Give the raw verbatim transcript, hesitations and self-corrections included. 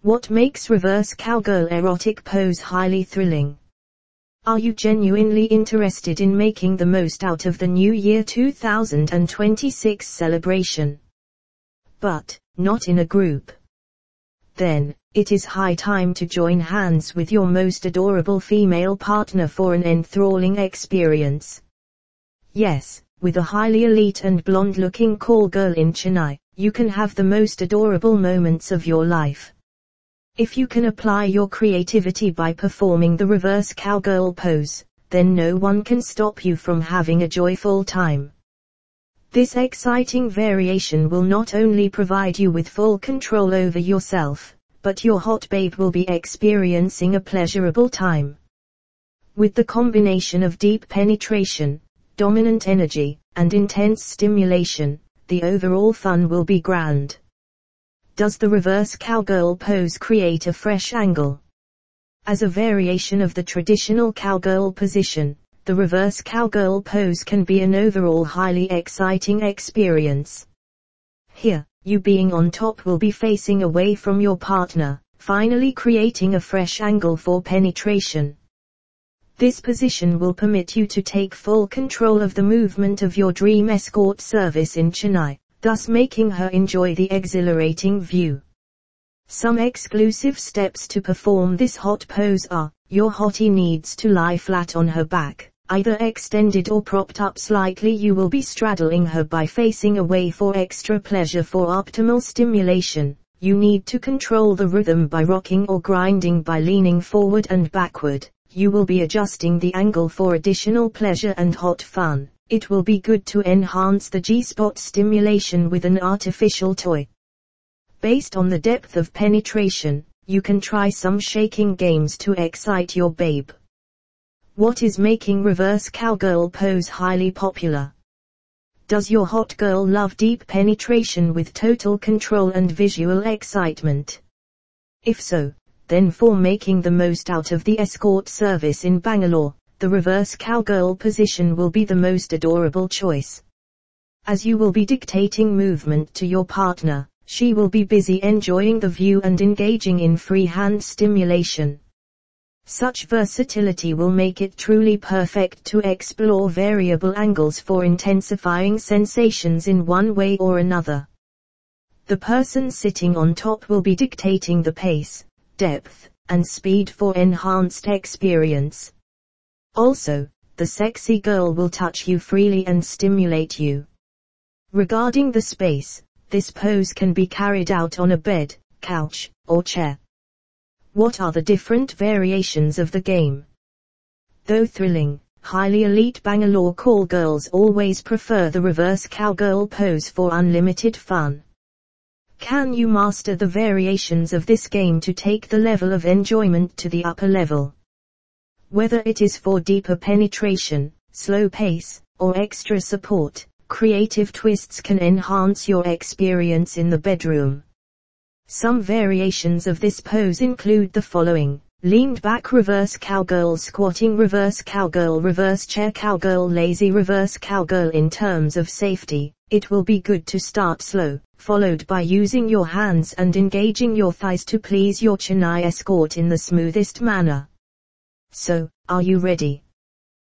What makes reverse cowgirl erotic pose highly thrilling? Are you genuinely interested in making the most out of the New Year two thousand twenty-six celebration? But, not in a group? Then, it is high time to join hands with your most adorable female partner for an enthralling experience. Yes, with a highly elite and blonde-looking call girl in Chennai, you can have the most adorable moments of your life. If you can apply your creativity by performing the reverse cowgirl pose, then no one can stop you from having a joyful time. This exciting variation will not only provide you with full control over yourself, but your hot babe will be experiencing a pleasurable time. With the combination of deep penetration, dominant energy, and intense stimulation, the overall fun will be grand. Does the reverse cowgirl pose create a fresh angle? As a variation of the traditional cowgirl position, the reverse cowgirl pose can be an overall highly exciting experience. Here, you being on top will be facing away from your partner, finally creating a fresh angle for penetration. This position will permit you to take full control of the movement of your dream escort service in Chennai, thus making her enjoy the exhilarating view. Some exclusive steps to perform this hot pose are: your hottie needs to lie flat on her back, either extended or propped up slightly. You will be straddling her by facing away for extra pleasure. For optimal stimulation, you need to control the rhythm by rocking or grinding by leaning forward and backward. You will be adjusting the angle for additional pleasure and hot fun. It will be good to enhance the G-spot stimulation with an artificial toy. Based on the depth of penetration, you can try some shaking games to excite your babe. What is making reverse cowgirl pose highly popular? Does your hot girl love deep penetration with total control and visual excitement? If so, then for making the most out of the escort service in Bangalore, the reverse cowgirl position will be the most adorable choice. As you will be dictating movement to your partner, she will be busy enjoying the view and engaging in free hand stimulation. Such versatility will make it truly perfect to explore variable angles for intensifying sensations in one way or another. The person sitting on top will be dictating the pace, depth, and speed for enhanced experience. Also, the sexy girl will touch you freely and stimulate you. Regarding the space, this pose can be carried out on a bed, couch, or chair. What are the different variations of the game? Though thrilling, highly elite Bangalore call girls always prefer the reverse cowgirl pose for unlimited fun. Can you master the variations of this game to take the level of enjoyment to the upper level? Whether it is for deeper penetration, slow pace, or extra support, creative twists can enhance your experience in the bedroom. Some variations of this pose include the following: leaned back reverse cowgirl, squatting reverse cowgirl, reverse chair cowgirl, lazy reverse cowgirl. In terms of safety, it will be good to start slow, followed by using your hands and engaging your thighs to please your Chennai escort in the smoothest manner. So, are you ready?